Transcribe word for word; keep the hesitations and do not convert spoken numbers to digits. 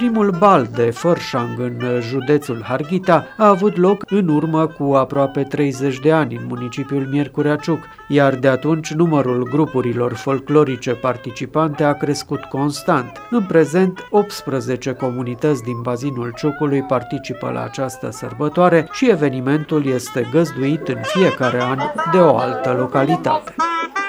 Primul bal de Fărșang în județul Harghita a avut loc în urmă cu aproape treizeci de ani în municipiul Miercurea Ciuc, iar de atunci numărul grupurilor folclorice participante a crescut constant. În prezent, optsprezece comunități din bazinul Ciucului participă la această sărbătoare și evenimentul este găzduit în fiecare an de o altă localitate.